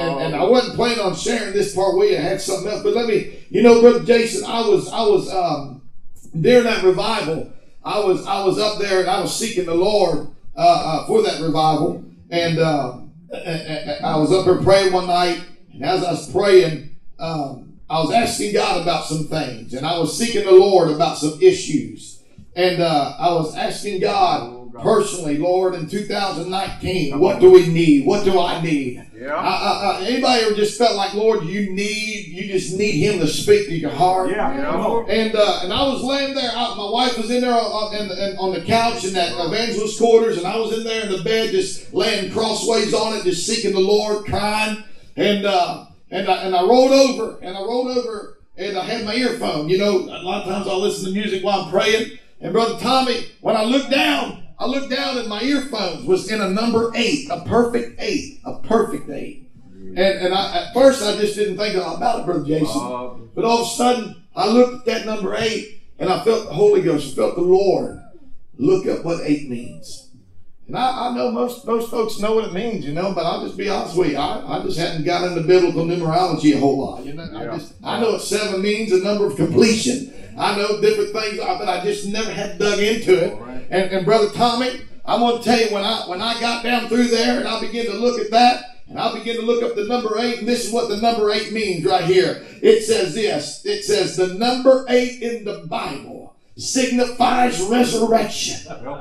and I wasn't planning on sharing this part with you. I had something else, but let me, Brother Jason, I was during that revival, I was up there and I was seeking the Lord for that revival, and I was up there praying one night, and as I was praying, I was asking God about some things, and I was seeking the Lord about some issues, and I was asking God personally, Lord, in 2019, what do we need? What do I need? Yeah. Anybody ever just felt like, Lord, you just need Him to speak to your heart? Yeah. And I was laying there. My wife was in there on the couch in that evangelist quarters, and I was in there in the bed, just laying crossways on it, just seeking the Lord, crying, and I rolled over, and I had my earphone. A lot of times I listen to music while I'm praying. And Brother Tommy, when I looked down and my earphones was in a number 8, a perfect 8. And at first I just didn't think about it, Brother Jason. But all of a sudden I looked at that number 8 and I felt the Holy Ghost, I felt the Lord look up what 8 means. And I know most folks know what it means, but I'll just be honest with you. I just hadn't got into biblical numerology a whole lot. I know what 7 means, a number of completion. I know different things, but I just never had dug into it. And Brother Tommy, I'm going to tell you, when I got down through there and I began to look at that, and I began to look up the number 8, and this is what the number 8 means right here. It says this. It says the number 8 in the Bible signifies resurrection,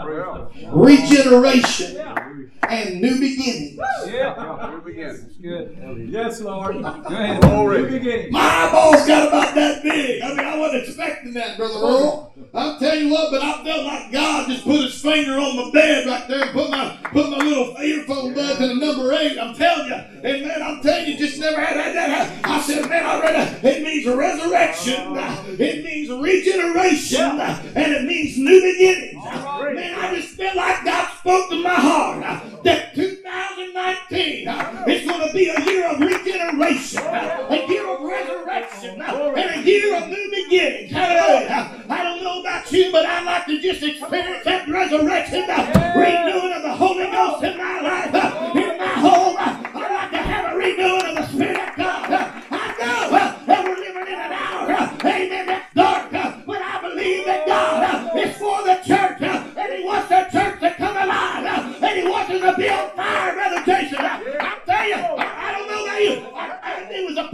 regeneration, and new beginnings. New beginnings. Good. Yes, Lord. Go ahead. New beginnings. My eyeballs got about that big. I wasn't expecting that, Brother Earl. I'll tell you what, but I felt like God just put His finger on my bed right there and put my little earphone bud to the number 8. I'm telling you, and man, I'm telling you, just never had that. I said, man, I read it. It means resurrection. It means regeneration. And it means new beginnings. Man, I just feel like God spoke to my heart that 2019 is going to be a year of regeneration, a year of resurrection, and a year of new beginnings. Hallelujah. I don't know about you, but I'd like to just experience that resurrection, renewing of the Holy Ghost in my life, in my home. I'd like to have a renewing of the Spirit of God. I know that we're living in an hour, amen, that's dark, but I believe that God is for the church, and He wants the church to come alive, and He wants us to be on fire, Brother Jason. I tell you, I don't know about you, it was a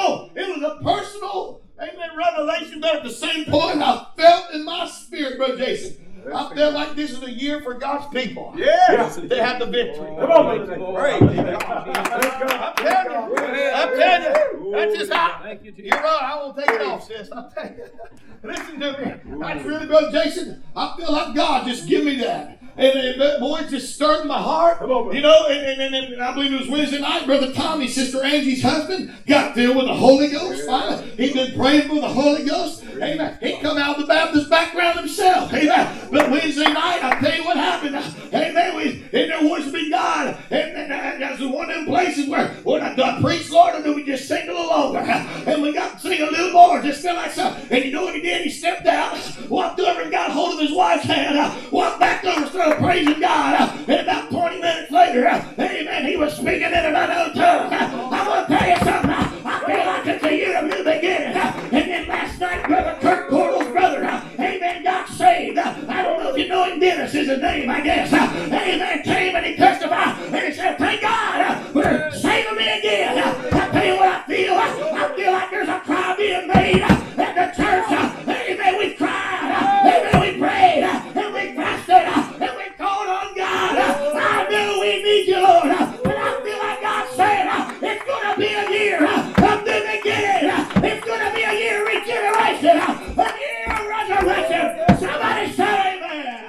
personal, amen, revelation, but at the same point, I felt in my spirit, Brother Jason, I feel like this is a year for God's people. Yes. They have the victory. Come on, brother. I'm telling you. That's just how. You're right. I won't take it off, sis. I'm telling you. Listen to me. That's really, Brother Jason. I feel like God just give me that. And that boy just stirred my heart. And I believe it was Wednesday night, Brother Tommy, Sister Angie's husband, got filled with the Holy Ghost. He'd been praying for the Holy Ghost. Amen. He come out of the Baptist background himself. Amen. But Wednesday night, I'll tell you what happened. Amen. And there worshiping God. And that's one of them places where when I preach, Lord, and then we just sing a little longer. And we got to sing a little more. Just feel like something. And you know what he did? He stepped out, walked over and got hold of his wife's hand, walked back over and started praising God. And about 20 minutes later, amen, he was speaking in an unknown tongue. I'm going to tell you something. I feel like it's a year of new beginning. And then last night, Brother Kurt Cordell's brother, amen, got saved. I don't know if you know him. Dennis is his name, I guess. Amen, came and he testified. And he said, thank God for saving me again. I tell you what I feel. I feel like there's a cry being made at the church. Amen, we cried. Amen, we prayed. And we fasted. And we called on God. I know we need you, Lord. But I feel like God said it's going to be a year of new beginning. It's going to be a year of regeneration. A year of resurrection. Somebody say amen.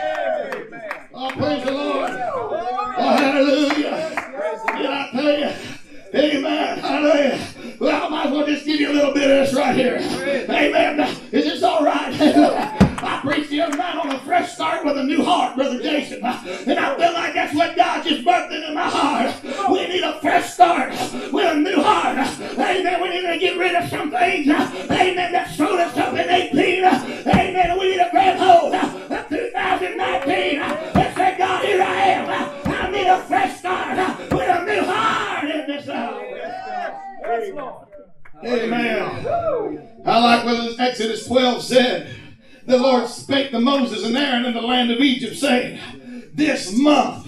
Oh, praise the Lord. Oh, hallelujah. Did I tell you? Amen. Hallelujah. Well, I might as well just give you a little bit of this right here. Amen. Is this all right? I preached the other night on a fresh start with a new heart, Brother Jason. And I feel like that's what God just birthed into my heart. We need a fresh start with a new heart. Amen. We need to get rid of some things. Amen. That showed us up in 18. Amen. We need to grab hold of 2019 and say, God, here I am. I need a fresh start with a new heart in this hour. Amen. I like what Exodus 12 said. The Lord spake to Moses and Aaron in the land of Egypt, saying, this month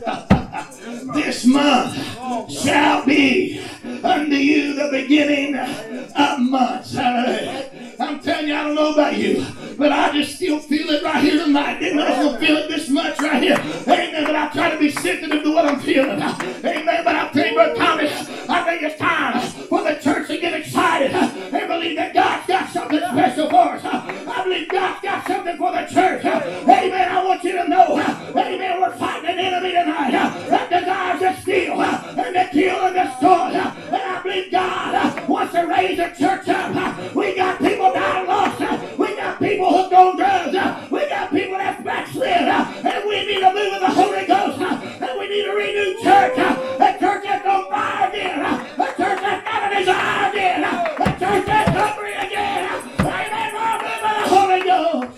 shall be unto you the beginning of months. I'm telling you, I don't know about you, but I just still feel it right here tonight. Didn't know I was going to feel it this much right here. Amen. But I try to be sensitive to what I'm feeling. Amen. But I'll tell you, Brother Tommy, I think it's time for the church to get excited and believe that God's got something special for us. I believe God's got something for the church. Amen. I want you to know, amen, we're fighting an enemy tonight that desires to steal and to kill and destroy. And I believe God wants to raise the church up. We got people dying lost. We got people hooked on drugs. We got people that's backslid. And we need to move in the Holy Ghost. And we need a renewed church. A church that's on fire again. A church that's got a desire again. A church that's hungry again. Amen. Lord, move in the Holy Ghost.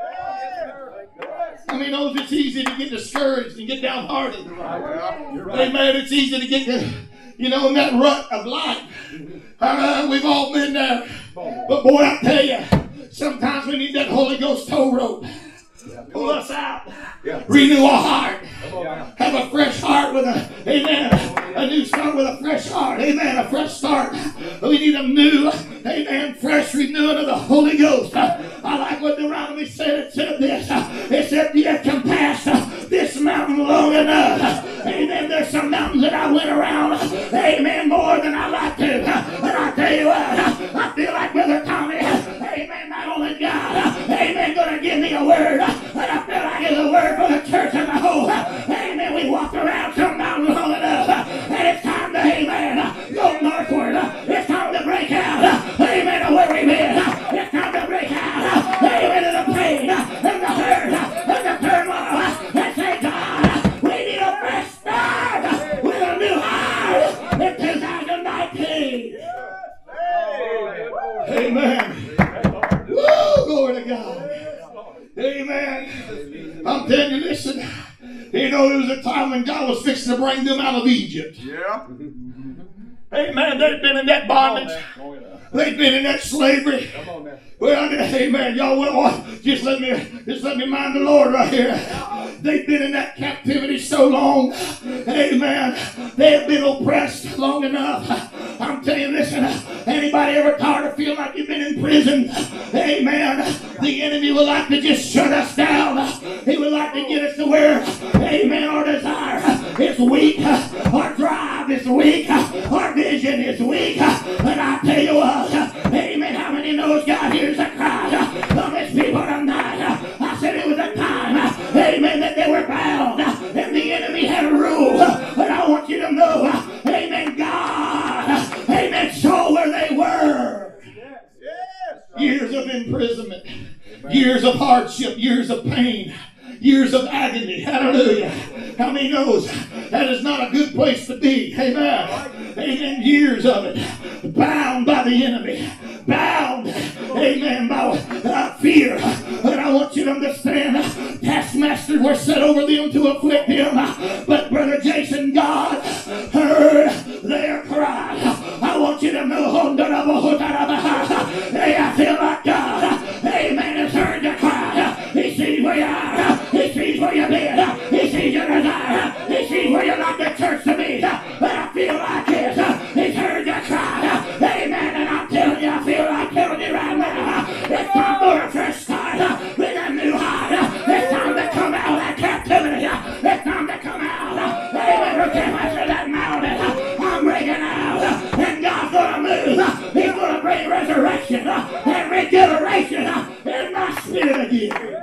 I mean, knows it's easy to get discouraged and get downhearted. Amen. It's easy to get, in that rut of life. We've all been there. But boy, I tell you, sometimes we need that Holy Ghost tow rope. Pull us out. Renew our heart. Have a fresh heart with a new start with a fresh heart. Amen. A fresh start. We need a new, fresh renewing of the Holy Ghost. I like what Deuteronomy said. It said this. It said, you can pass this mountain long enough. Amen. There's some mountains that I went around. Amen. More than I like to. And I tell you what, I feel like Brother Tommy. Amen. Not only God. Amen. Going to give me a word. And I feel like it's a word for the church as a whole. Amen. We walked around some mountain long enough. And it's time to, amen, go northward. It's time to break out. Amen. Of where we've been. It's time to break out. Amen. Of the pain and the hurt and the turmoil. And say, God, we need a fresh start with a new heart in 2019. Amen. Woo, glory to God. Amen. I'm telling you, listen. There was a time when God was fixing to bring them out of Egypt. Yeah. Amen. They've been in that bondage. They've been in that slavery. Well, amen. Y'all, just let me mind the Lord right here. They've been in that captivity so long. Amen. They have been oppressed long enough. I'm telling you, listen, anybody ever tired of feeling like you've been in prison? Amen. The enemy would like to just shut us down. He would like to get us to where, amen, our desire is weak. Our drive is weak. Our vision is weak. And I tell you what, amen, how many knows God hears the cry of his people tonight? I said it was a time, amen, that they were bound and the enemy had rule. But I want you to know, amen, God, amen, saw where they were. Years of imprisonment, years of hardship, years of pain, years of agony. Hallelujah. How many knows that is not a good place to be? Amen. Amen. Years of it. Bound by the enemy. Bound. Amen. By fear. And I want you to understand, taskmasters were set over them to afflict them. But Brother Jason, God heard their cry. I want you to know, hey, I feel like God, amen, has heard your cry. He sees where you are. He sees where you've been. He sees your desire. He sees where you like the church to be. But I feel like this. He's heard your cry. Amen. And I'm telling you, I feel like telling you right now, it's time for a fresh start with a new heart. It's time to come out of that captivity. It's time to come out. Amen. Look at that mountain. I'm breaking out. And God's going to move. He's going to bring resurrection and regeneration in my spirit again.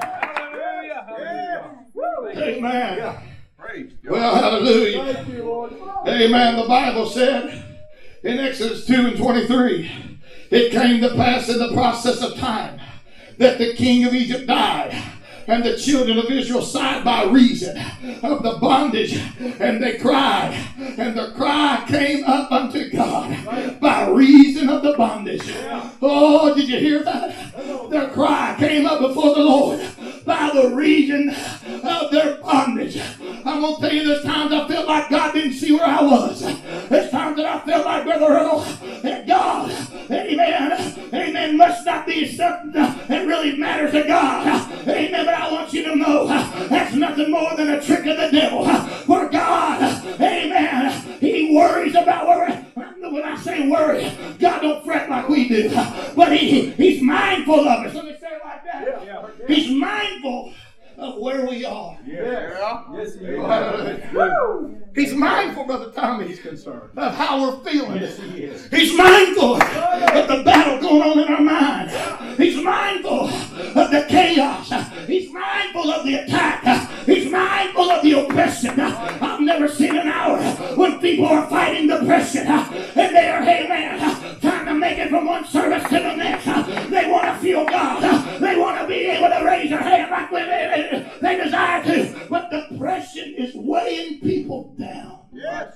Amen. Well, hallelujah. Amen. The Bible said in Exodus 2 and 23, it came to pass in the process of time that the king of Egypt died, and the children of Israel sighed by reason of the bondage, and they cried, and the cry came up unto God by reason of the bondage. Oh, did you hear that? Their cry came up before the Lord by the reason of their bondage. I'm going to tell you, there's times I felt like God didn't see where I was. There's times that I felt like Brother Brother Earl, that God, amen, must not be something that really matters to God. Amen, but I want you to know that's nothing more than a trick of the devil. For God, amen, He worries about when I say worry, God don't fret like we do. But He's mindful of us. Let me say it like that. Yeah. He's mindful of where we are. Yeah. Yes, He is. He's mindful, Brother Tommy. He's concerned of how we're feeling. Yes, He is. He's mindful of the battle going on in our mind. He's mindful of the chaos. He's mindful of the attack. He's mindful of the oppression. I've never seen an hour when people are fighting depression and they are, hey man, trying to make it from one service to the next. They want to feel God. They want to be able to raise their hand like they desire to. But depression is weighing people down. Yes.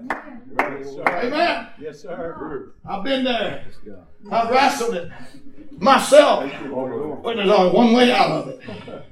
Amen. Yes, sir. I've been there. I've wrestled it myself. But there's only one way out of it.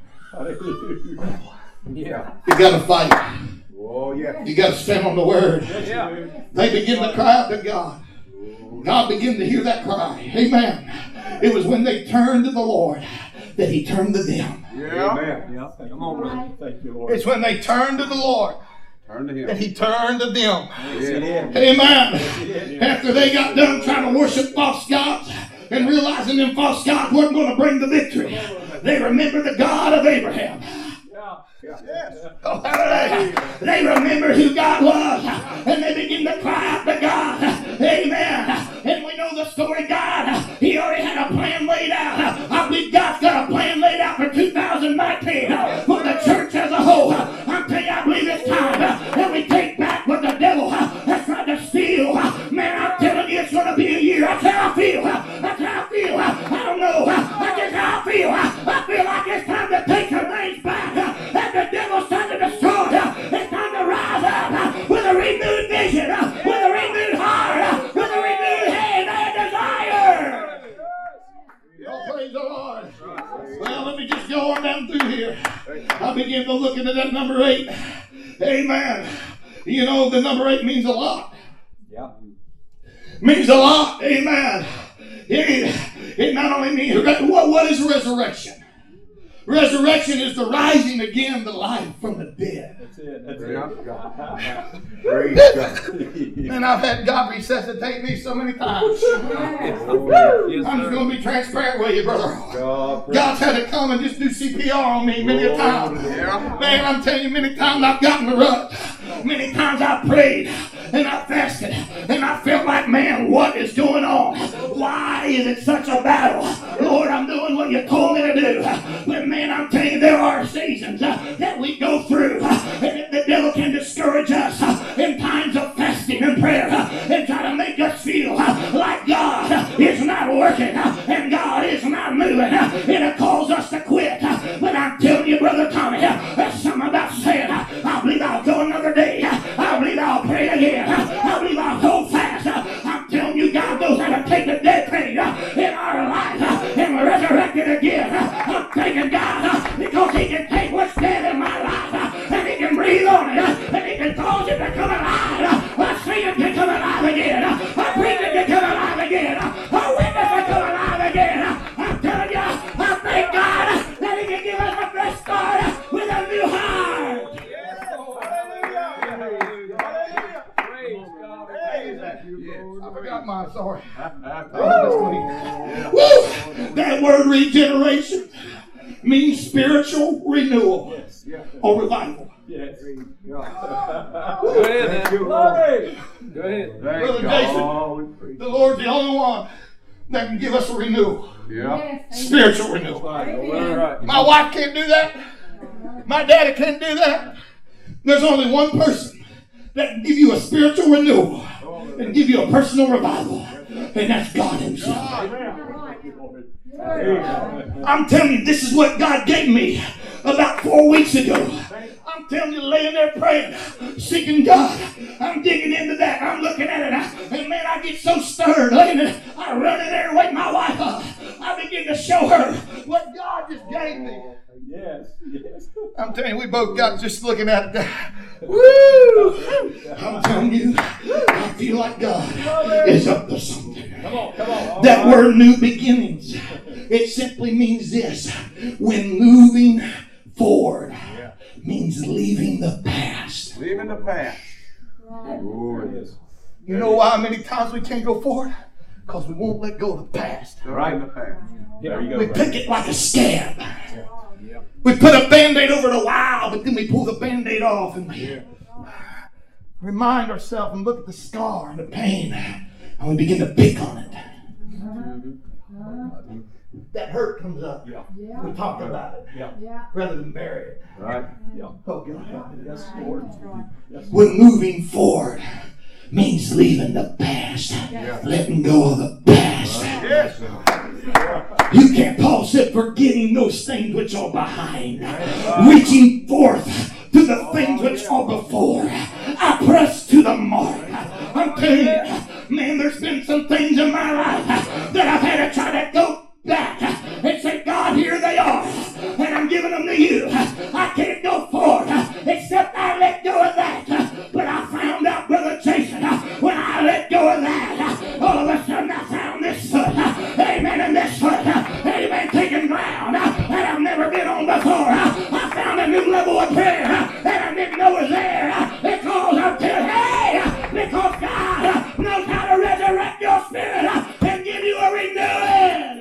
Yeah. You got to fight. Oh, yeah. You got to stand on the word. Yeah. They begin to cry out to God. God began to hear that cry. Amen. It was when they turned to the Lord that He turned to them. Yeah. Amen. Yeah. Come on, brother. Thank you, Lord. It's when they turned to the Lord Turn to Him. that He turned to them. Yeah. Amen. After they got done trying to worship false gods and realizing them false gods weren't going to bring the victory, they remembered the God of Abraham. Yes. Oh, hallelujah. They remember who God was, and they begin to cry out to God. Amen. And we know the story. God, He already had a plan laid out. I believe God's got a plan laid out for 2019 for the church as a whole. I'm telling you, I believe it's time that we take back what the devil has tried to steal. Man, I'm telling you, it's going to be a year. That's how I feel. That's how I feel. I don't know. That's just how I feel. I feel like it's time to take some things back. The devil's trying to destroy. It's time to rise up with a renewed vision, with a renewed heart, with a renewed hand and desire. Oh, praise the Lord. Well, let me just go on down through here. I begin to look into that number 8. Amen. You know, the number 8 means a lot. Yeah. Means a lot. Amen. It not only means, what is resurrection? Resurrection is the rising again to life from the dead. That's it. Praise God. And I've had God resuscitate me so many times. I'm just going to be transparent with you, brother. God's had to come and just do CPR on me many a time. Man, I'm telling you, many times I've gotten the rut. Many times I've prayed and I fasted and I felt like, man, what is going on? Why is it such a battle? Lord, I'm doing what you told me to do. But man, I'm telling you, there are seasons that we go through and the devil can discourage us in times of fasting and prayer and try to make us feel like God is not working and God is not moving and it calls us to quit. But I'm telling you, Brother Tommy, there's something about saying, I believe I'll go another day. I believe I'll pray again. I believe I'll hold fast. I'm telling you, God knows how to take the dead thing in our life and resurrect it again. I'm thanking God because He can take what's dead in my life and He can breathe on it and He can cause it to come alive. I see it to come alive again. I preach it to come alive again. I witness to come alive again. I'm telling you, I thank God that He can give us a fresh start with a new heart. I forgot mine, sorry. That word regeneration means spiritual renewal or revival. Yes. Go ahead. Go ahead. Brother Jason, the Lord's the only one that can give us a renewal. Yeah. Spiritual renewal. Right. My wife can't do that. My daddy can't do that. There's only one person that can give you a spiritual renewal and give you a personal revival, and that's God Himself. I'm telling you, this is what God gave me about 4 weeks ago. I'm telling you, laying there praying, seeking God. I'm digging into that. I'm looking at it. And man, I get so stirred. Laying there, I run in there and wake my wife up. I begin to show her what God just gave me. Yes. I'm telling you, we both got just looking at it. Woo! I'm telling you, I feel like God is up to something. Come on. That word new beginnings, it simply means this. When moving forward means leaving the past. Leaving the past. You know why many times we can't go forward? Because we won't let go of the past. Right in the past. There you go. We pick it like a scab. We put a Band-Aid over the wow, but then we pull the Band-Aid off and we remind ourselves and look at the scar and the pain and we begin to pick on it. That hurt comes up. We talk about it rather than bury it. Right. Oh God, yes, Lord. When moving forward means leaving the past, letting go of the past. Yes. You can't, Paul said, forgetting those things which are behind, reaching forth to the things which are before. I press to the mark. I'm telling you, man, there's been some things in my life that I've had to try to go back and say, God, here they are, and I'm giving them to you. I can't go forward except I let go of that. But I found out, Brother Jason, when I let go of that, all of a sudden I found this foot, amen, and this foot, amen, taking ground that I've never been on before. I found a new level of prayer that I didn't know was there because I'm telling you, because God knows how to resurrect your spirit and give you a renewing.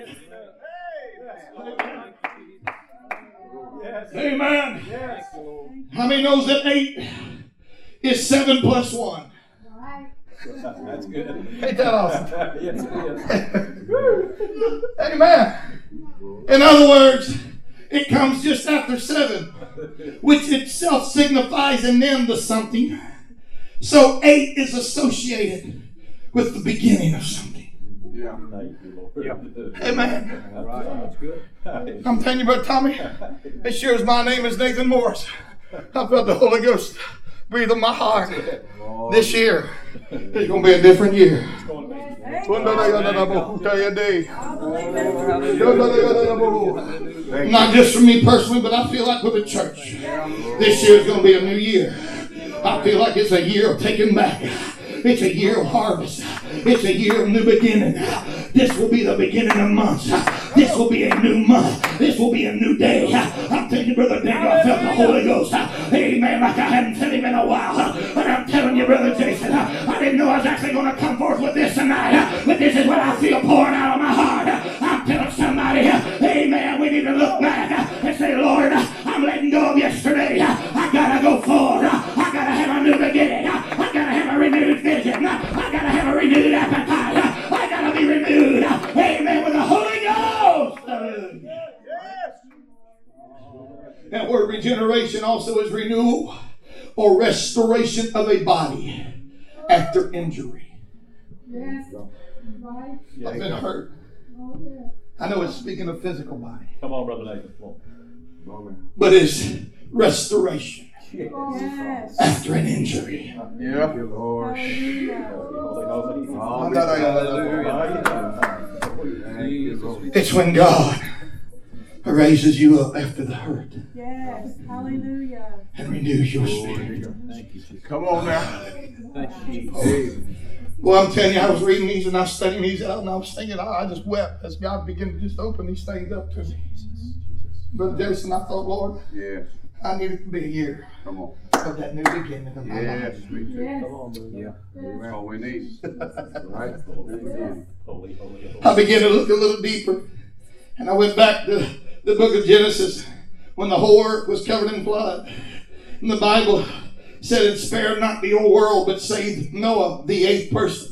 Amen. Yes. How many knows that 8 is 7 plus 1? That's good. Ain't that awesome? Yes, it is. Amen. In other words, it comes just after 7, which itself signifies in them the something. So 8 is associated with the beginning of something. Yeah. Amen. That's good. I'm telling you, Brother Tommy, as sure as my name is Nathan Morris, I felt the Holy Ghost breathe on my heart. This year is going to be a different year. Not just for me personally, but I feel like with the church, this year is going to be a new year. I feel like it's a year of taking back. It's a year of harvest. It's a year of new beginning. This will be the beginning of months. This will be a new month. This will be a new day. I'm telling you, Brother Daniel, I felt the Holy Ghost. Amen, like I hadn't felt him in a while. But I'm telling you, Brother Jason, I didn't know I was actually going to come forth with this tonight. But this is what I feel pouring out of my heart. I'm telling somebody, amen, we need to look back and say, Lord, I'm letting go of yesterday. I got to go forward. I got to have a new beginning. I got to have a renewed vision. I got to have a renewed appetite. I got to be renewed. Amen, with the Holy Ghost. That word regeneration also is renewal or restoration of a body after injury. Yes. Right. I've been hurt. Oh, yes. I know it's speaking of physical body, Come on, Brother Nathan. Come on. but it's restoration Yes. after an injury. Yeah. It's when God raises you up after the hurt Yes. Hallelujah. and renews your spirit. Come on now. Well, I'm telling you, I was reading these and I was studying these out and I was thinking, I just wept as God began to just open these things up to me. Brother Jason, I thought, Lord, Yes. I need it to be a year Come on. of that new beginning of my Yes. life. Me too. Yes. Yeah. That's all we need. Right. Holy. I began to look a little deeper and I went back to the book of Genesis when the whole earth was covered in flood. And the Bible said it spared not the whole world but saved Noah, the 8th person.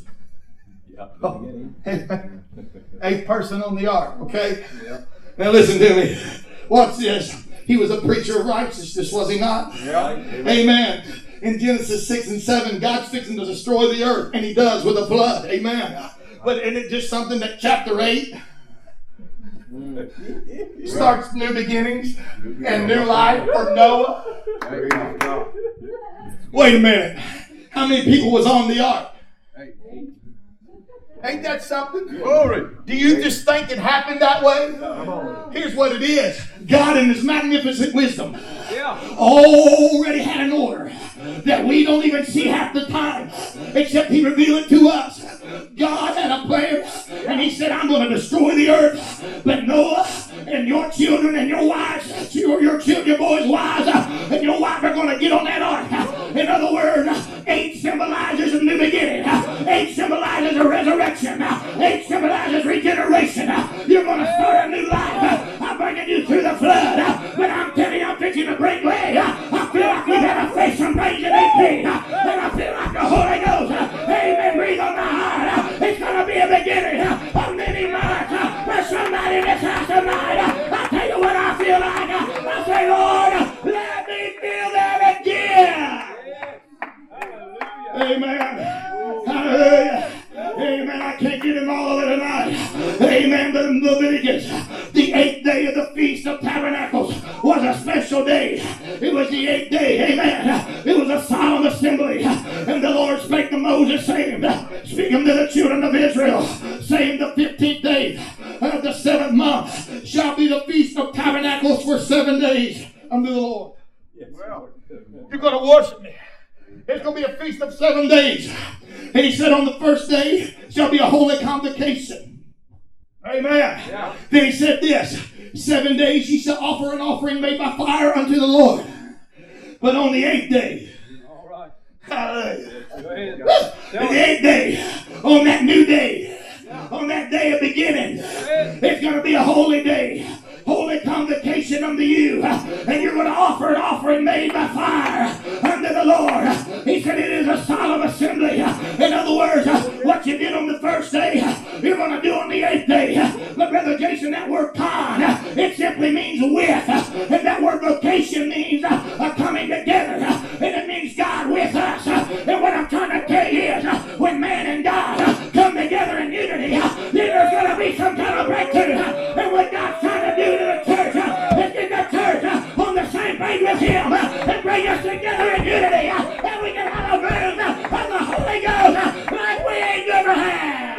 Yeah. 8th person on the ark, okay? Now listen to me. Watch this. He was a preacher of righteousness, was he not? Yeah. Amen. In Genesis 6 and 7, God's fixing to destroy the earth, and he does with a flood. Amen. But isn't it just something that chapter 8 starts new beginnings and new life for Noah? Wait a minute. How many people was on the ark? Ain't that something? Glory. Do you just think it happened that way? Here's what it is. God in his magnificent wisdom already had an order that we don't even see half the time, except He revealed it to us. God had a plan, and He said, I'm going to destroy the earth, but Noah and your children and your wives, your children, your boys' wives, and your wife are going to get on that ark. In other words, 8 symbolizes a new beginning. 8 symbolizes a resurrection. 8 symbolizes regeneration. You're going to start a new life. I'm bringing you through the flood, but I'm telling you, I'm fixing to break way. I feel like we've had to face some things in 18, and I feel like the Holy Ghost, amen, breathe on my heart. It's going to be a beginning of many months for somebody in this house tonight. I tell you what I feel like. I say, Lord, let me feel that again. Amen. Hallelujah. Amen. I can't get in all of it tonight. Amen. But in Leviticus, the 8th day of the Feast of Tabernacles was a special day. It was the 8th day. Amen. It was a solemn assembly. And the Lord spake to Moses, saying, speaking to the children of Israel, saying, the 15th day of the 7th month shall be the Feast of Tabernacles for 7 days unto the Lord. Well, you're going to worship me. It's going to be a feast of 7 days. And He said, on the first day shall be a holy convocation. Amen. Yeah. Then He said this, 7 days ye shall offer an offering made by fire unto the Lord. But on the 8th day, all right. Hallelujah. The 8th day, on that new day, on that day of beginning, it's going to be a holy day. Holy convocation unto you, and you're going to offer an offering made by fire unto the Lord. He said it is a solemn assembly. In other words, what you did on the first day, you're going to do on the 8th day. But Brother Jason, that word con, it simply means with, and that word vocation means coming together, and it means God with us. And what I'm trying to tell you is, when man and God come together in unity, then there's going to be some kind of breakthrough. And what God's trying to do to the church is get the church on the same page with Him and bring us together in unity, and we can have a move of the Holy Ghost like we ain't never had.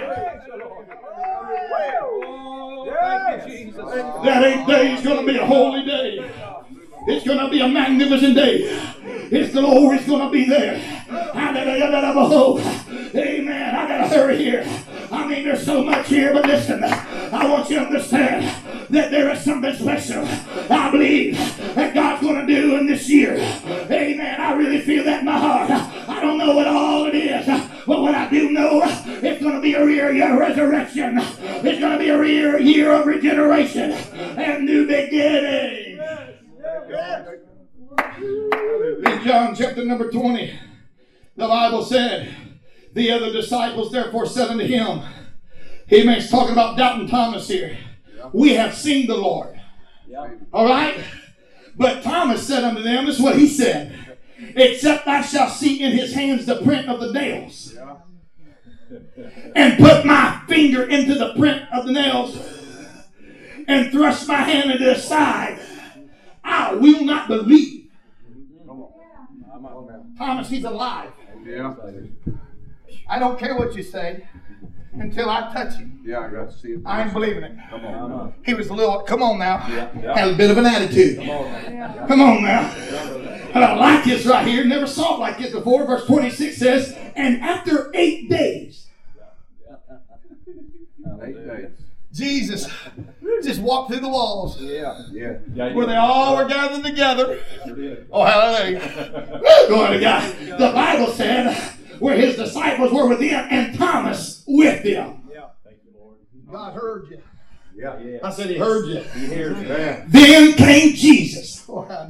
Thank you, Jesus. That 8th day is going to be a holy day. It's going to be a magnificent day. His glory is going to be there. Amen. I got to hurry here. I mean, there's so much here, but listen, I want you to understand that there is something special I believe that God's going to do in this year. Amen. I really feel that in my heart. I don't know what all it is, but what I do know, it's going to be a year of resurrection. It's going to be a year of regeneration and new beginnings. In John chapter number 20, the Bible said, the other disciples therefore said unto Him, Amen. He's talking about doubting Thomas here. We have seen the Lord. All right? But Thomas said unto them, this is what he said, except I shall see in His hands the print of the nails, and put my finger into the print of the nails, and thrust my hand into the side, I will not believe. Thomas, he's alive. Yeah. I don't care what you say until I touch him. Yeah, I got to see it. I ain't believing it. Come on. He was a little, come on now. Yeah. Had a bit of an attitude. Come on now. And I like this right here. Never saw it like this before. Verse 26 says, and after 8 days. 8 days. Jesus just walked through the walls. Yeah. Where they all were gathered together. Oh, hallelujah. Glory to God. The Bible said where His disciples were with Him and Thomas with them. Yeah. Thank you, Lord. God heard you. Yeah. I said He heard you. He hears you. Then came Jesus.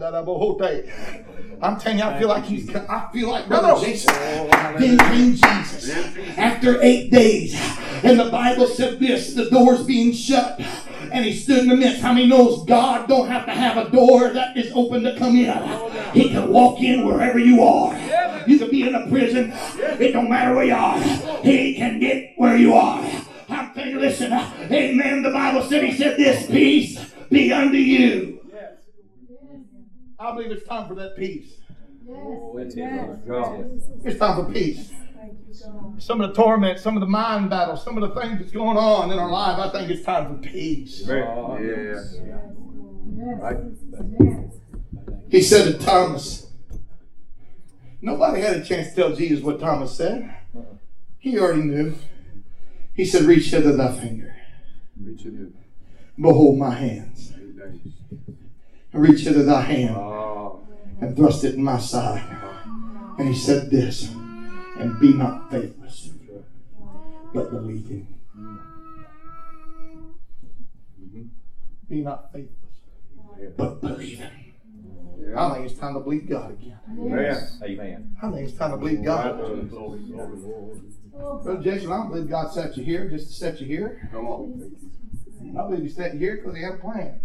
I'm telling you, I feel like Brother Jason. Then came Jesus. After 8 days. And the Bible said this, the doors being shut. And He stood in the midst. How many knows God don't have to have a door that is open to come in? He can walk in wherever you are. You can be in a prison. It don't matter where you are. He can get where you are. I'm telling you, listen, amen. The Bible said, He said, this peace be unto you. I believe it's time for that peace. It's time for peace. Some of the torment, some of the mind battles, some of the things that's going on in our life, I think it's time for peace. Yeah. Right. He said to Thomas, nobody had a chance to tell Jesus what Thomas said. He already knew. He said, reach hither thy finger. Reach it in. Behold my hands. Reach hither thy hand and thrust it in my side. And he said this, and be not faithless, but believing. Be not faithless, but believing. I think it's time to believe God again. Amen. I think it's time to believe God. Brother Jason, I don't believe God set you here just to set you here. Come on. I believe He set you here because He had a plan.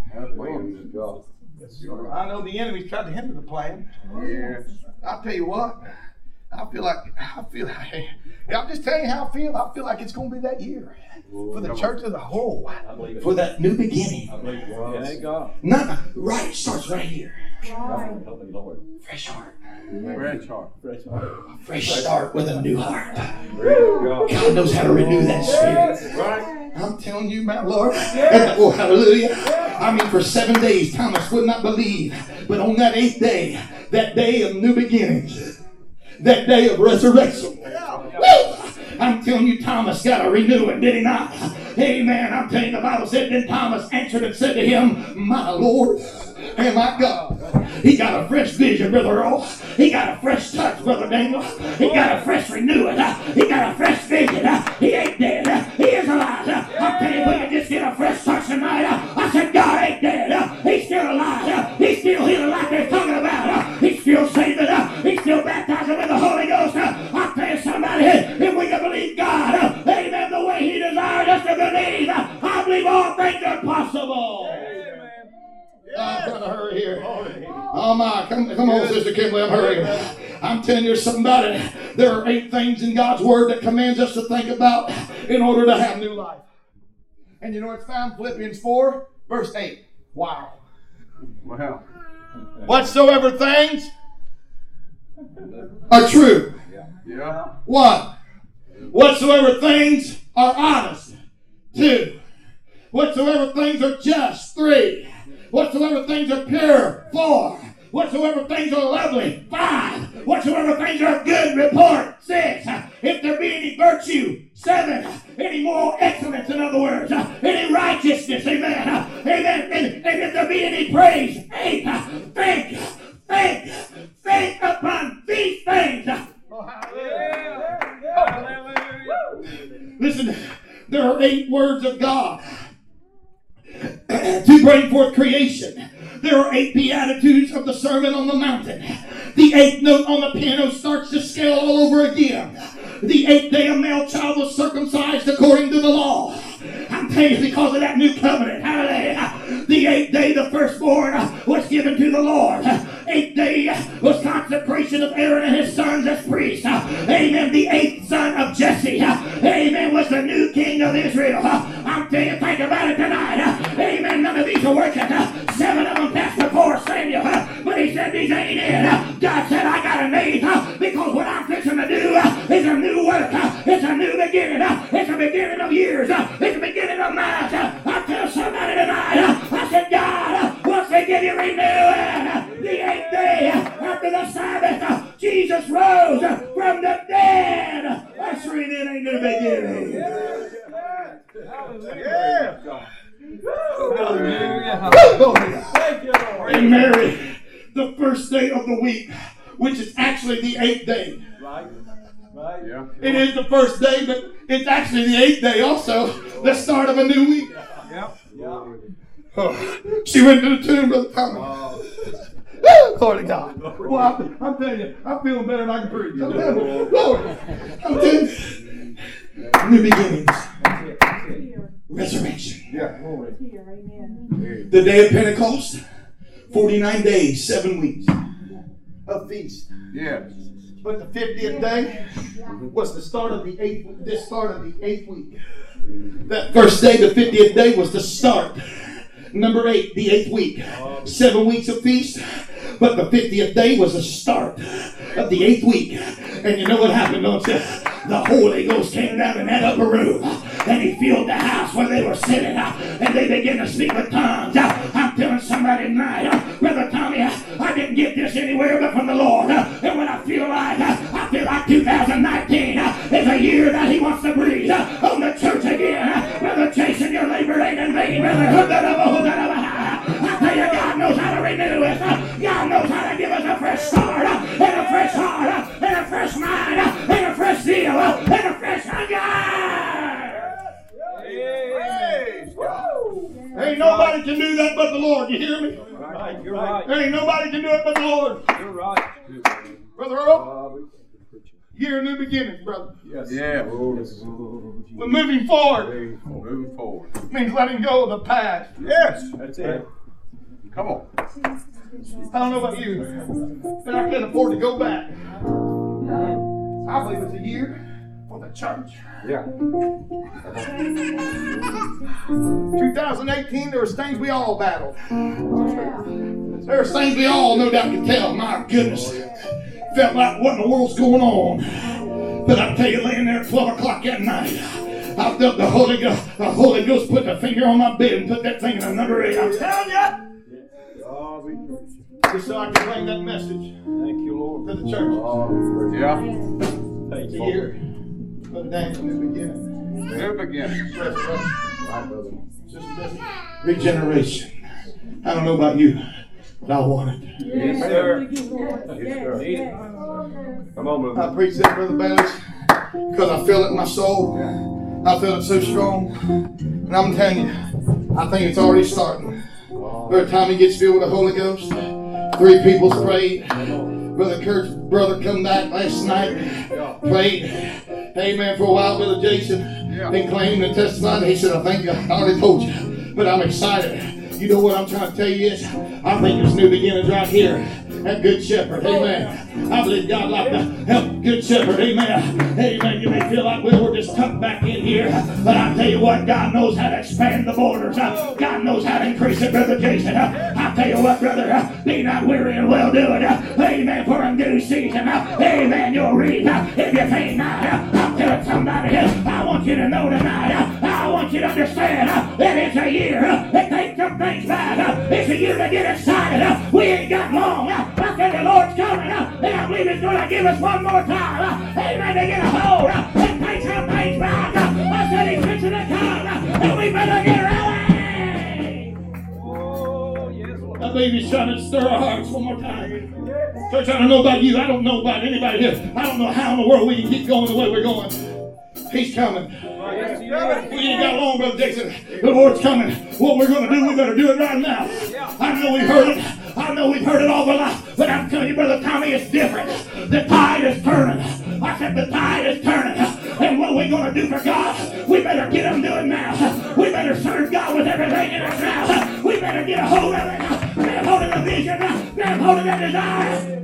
I know the enemy's tried to hinder the plan. Yes. I'll tell you what. I'm just telling you how I feel. I feel like it's going to be that year for the church as a whole, for that new beginning. Thank God. Right, it starts right here. Right. Help me, Lord. Fresh heart. Fresh heart. Fresh heart. Fresh start with a new heart. God. God knows how to renew that spirit. Right. I'm telling you, my Lord. Oh, hallelujah. I mean, for 7 days, Thomas would not believe. But on that 8th day, that day of new beginnings, that day of resurrection, woo, I'm telling you, Thomas got a renewing, did he not? Amen. I'm telling you, the Bible said, then Thomas answered and said to him, my Lord and my God. He got a fresh vision, Brother Earl. He got a fresh touch, Brother Daniel. He got a fresh renewing. He got a fresh vision. He ain't dead. He is alive. I'm telling you, we can just get a fresh touch tonight. I said, God ain't dead. He's still alive. He's still healing like they're talking about. He's still saving. He's still baptizing with the Holy Ghost. I'll tell you somebody, if we can believe God, amen, the way He desired us to believe, I believe all things are possible. I'm trying to hurry here. Oh my, come on, Sister Kimberly, I'm hurrying. I'm telling you something about it. There are 8 things in God's Word that commands us to think about in order to have new life. And you know it's found in Philippians 4, verse 8. Wow. Wow. Whatsoever things are true. Yeah. 1. Whatsoever things are honest. 2. Whatsoever things are just. 3. Whatsoever things are pure. 4. Whatsoever things are lovely. 5. Whatsoever things are of good report. 6. If there be any virtue. 7. Any moral excellence, in other words. Any righteousness. Amen. Amen. And if there be any praise. 8. Think upon these things. Listen, there are 8 words of God to bring forth creation. There are 8 beatitudes of the Sermon on the Mountain. The 8th note on the piano starts the scale all over again. The 8th day a male child was circumcised according to the law. I'm telling you, because of that new covenant. Hallelujah. The 8th day the firstborn was given to the Lord. 8th day was consecration of Aaron and his sons as priests. Amen. The 8th son of Jesse. Amen. Was the new king of Israel. I'm telling you, think about it tonight. Amen. None of these are working. 7 of them passed before Samuel. But he said these ain't it. God said, I got a need. Because what I'm fixing to do is a new work. It's a new beginning. It's a beginning of years. It's a beginning of months. I tell somebody tonight. I said, God, once they give you renewing, the 8th day after the Sabbath, Jesus rose from the dead, ushering in a new beginning. And Mary, the first day of the week, which is actually the 8th day. Right. Yeah. It is the first day, but it's actually the 8th day also, the start of a new week. Yeah. Oh, she went to the tomb, Brother Tommy. Glory to God. Well, I'm telling you, I'm feeling better than I can preach. I'm telling you, Lord, I'm telling you. New beginnings. Resurrection. Yeah. Here, amen. The day of Pentecost, 49 days, 7 weeks of feast. Yeah. But the 50th day was the start of the 8th week. That first day, the 50th day, was the start. Number 8, the 8th week. 7 weeks of feast. But the 50th day was the start of the 8th week. And you know what happened, don't you? The Holy Ghost came down in that upper room. And He filled the house where they were sitting. And they began to speak with tongues. I'm telling telling somebody tonight, Brother Tommy, I didn't get this anywhere but from the Lord. And when I feel like 2019 is a year that He wants to breathe on the church again. Brother Jason, your labor ain't in vain, brother. I tell you, God knows how to renew us. God knows how to give us a fresh start, and a fresh heart, and a fresh mind, and a fresh zeal, and a fresh hunger. Ain't nobody can do that but the Lord. You hear me? Right, you're right. Ain't nobody can do it but the Lord. You're right. Brother Earl, year of new beginnings, brother. Yes. Yeah. We're moving forward. Moving forward. Means letting go of the past. Yes. That's it. Come on. I don't know about you, but I can't afford to go back. I believe it's a year for the church. Yeah. 2018, there was things we all battled. There was things we all no doubt could tell. My goodness. Felt like what in the world's going on. But I tell you, laying there at 12 o'clock at night, I felt the Holy Ghost put the finger on my bed and put that thing in a number 8. I'm telling you. Just so I can bring that message Thank you, Lord. to the church. Yeah. Thank you, Lord. Brother Daniel, new beginning. New beginning. Regeneration. I don't know about you, but I want it. Yes, sir. Yes. Come on, brother. I preach that, Brother Bailey, because I feel it in my soul. I feel it so strong. And I'm telling you, I think it's already starting. By the time he gets filled with the Holy Ghost, 3 people prayed. Brother Kurt's brother come back last night, prayed, amen, for a while. Brother Jason then claimed and testified. He said, I think I already told you, but I'm excited. You know what I'm trying to tell you is, I think there's new beginnings right here at Good Shepherd, amen. I believe God like to help Good Shepherd, amen. Amen. You may feel like we're just tucked back in here, but I tell you what, God knows how to expand the borders. God knows how to increase it, Brother Jason. I tell you what, brother, be not weary and well doing, amen, for in due season, amen, you'll reap if you faint not. I'm telling somebody, I want you to know tonight, I want you to understand that it's a year that takes some things back. It's a year to get excited. We ain't got long. I said the Lord's coming, and I believe He's going to give us one more time, amen, to get a hold and take some things back. I said He's fixing to come, and we better get ready. Oh, yes, Lord. I believe He's trying to stir our hearts one more time. Church, I don't know about you. I don't know about anybody here. I don't know how in the world we can keep going the way we're going. He's coming. Yes, he is. We ain't got long, Brother Jason. The Lord's coming. What we're going to do, we better do it right now. I know we've heard it. I know we've heard it all our life. But I'm telling you, Brother Tommy, it's different. The tide is turning. I said the tide is turning. And what are we going to do for God? We better get him doing now. We better serve God with everything in us now. We better get a hold of it. Grab hold of the vision. Grab hold of that desire.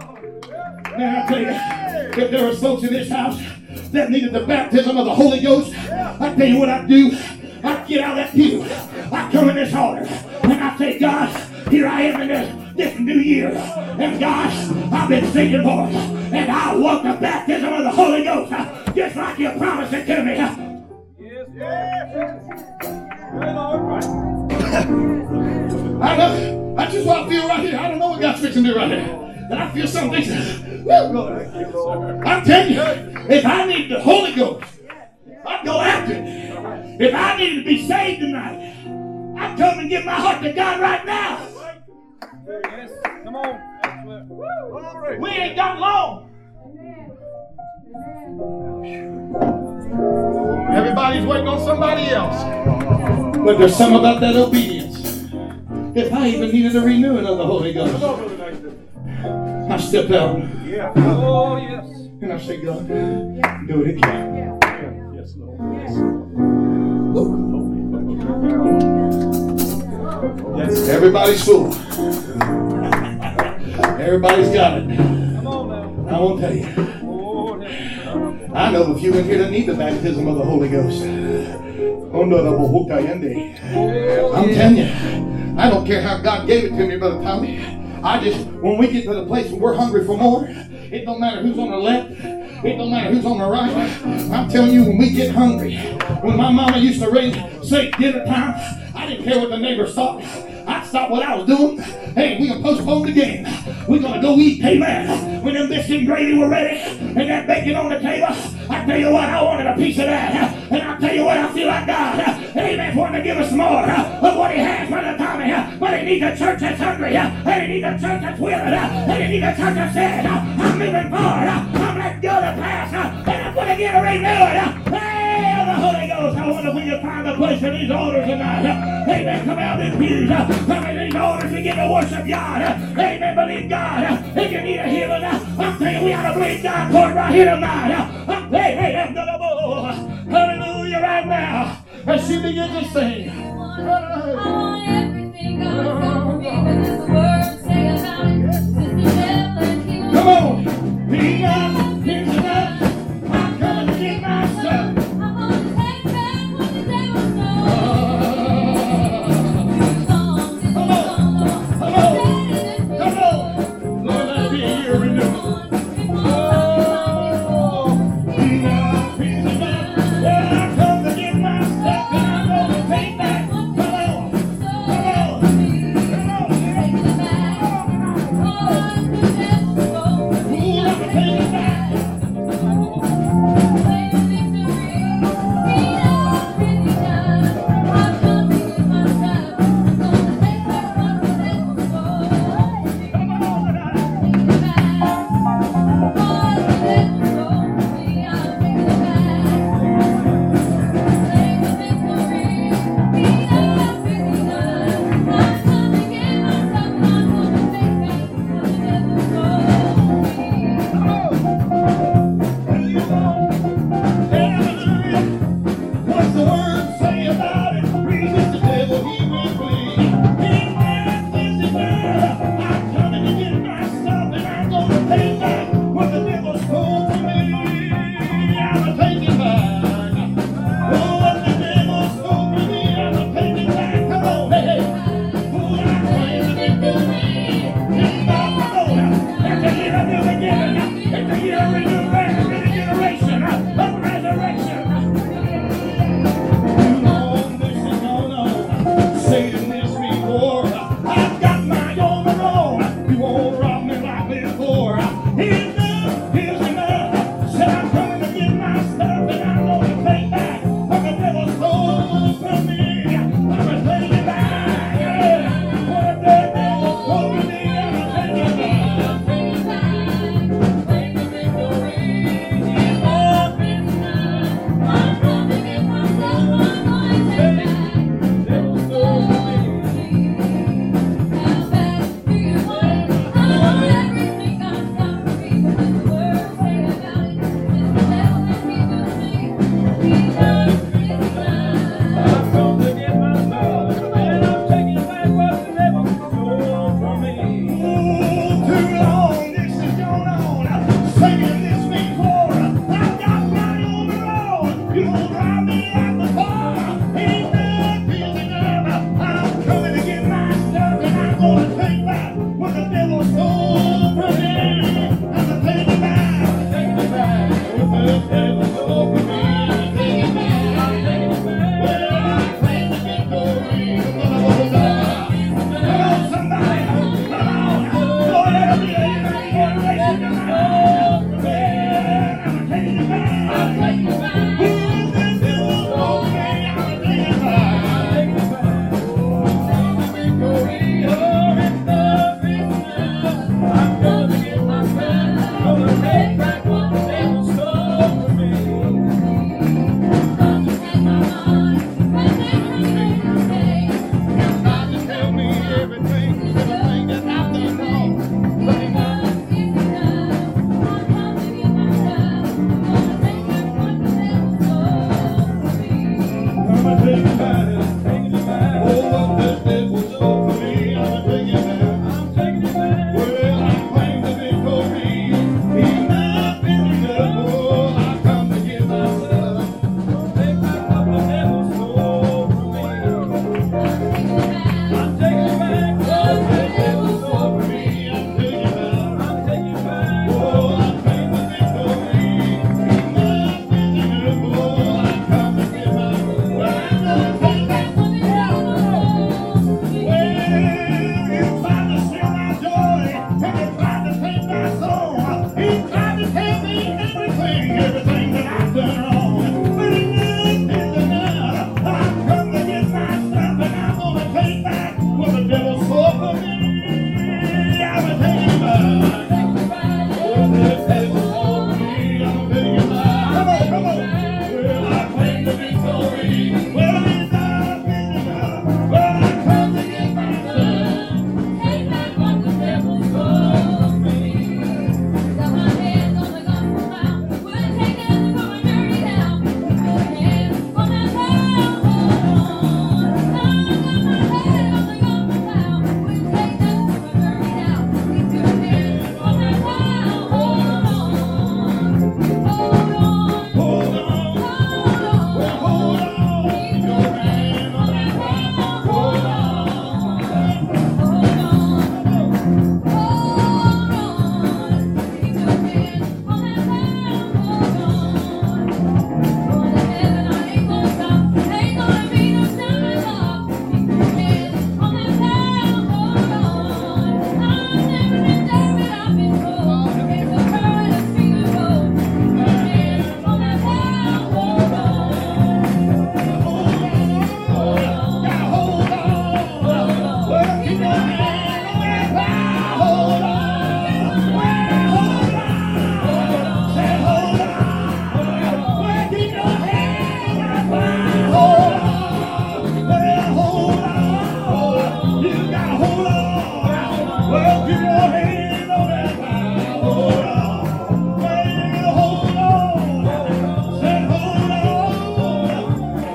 Man, I tell you, if there was folks in this house that needed the baptism of the Holy Ghost, I tell you what I'd do. I'd get out of that pew. I'd come in this altar. And I'd say, God, here I am in this new year. And God, I've been seeking for it. And I want the baptism of the Holy Ghost. Just like you promised it to me. Yes, Hey, Lord. Right. I know. That's just what I feel right here. I don't know what God's fixing to do right here. And I feel something. I'm telling you, if I need the Holy Ghost, I'd go after it. If I needed to be saved tonight, I'd come and give my heart to God right now. Yes, come on. We ain't got long. Everybody's waiting on somebody else. But there's something about that obedience. If I even needed a renewing of the Holy Ghost, I step out. Yeah. Oh, yes. And I say, God, do it again. Yes, Lord. Yes. Everybody's full. Everybody's got it. Come on now. I won't tell you. Lord, help me. I know a few in here that need the baptism of the Holy Ghost. I'm telling you, I don't care how God gave it to me, Brother Tommy. When we get to the place where we're hungry for more, it don't matter who's on the left, it don't matter who's on the right. I'm telling you, when we get hungry, when my mama used to say dinner time, I didn't care what the neighbors thought. I stopped what I was doing. Hey, we can postpone the game. We're going to go eat. Amen. When them biscuits and gravy were ready and that bacon on the table, I tell you what, I wanted a piece of that. And I tell you what, I feel like God, amen, wanting to give us more of what he has, Brother Tommy. But he needs a church that's hungry. And he needs a church that's willing. And he needs a church that says, I'm moving forward. I'm letting go of the past. And I'm going to get a renewed. Hey, the Holy Ghost. I wonder if we can find a place for these altars tonight. Amen. Come out in pews. Come in these altars and get to worship God. Amen. Believe God. If you need a healing, I'm telling you, we ought to believe God for it right here tonight. Hey, hallelujah right now. As she begins to sing. I want everything God for me, because the words say about it. Since the devil and he will. Come on. Be up, here's enough. I'm coming to get my stuff. I'm gonna take back what the devil stole. Come on. Lord, let it be a year renewal.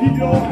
give you all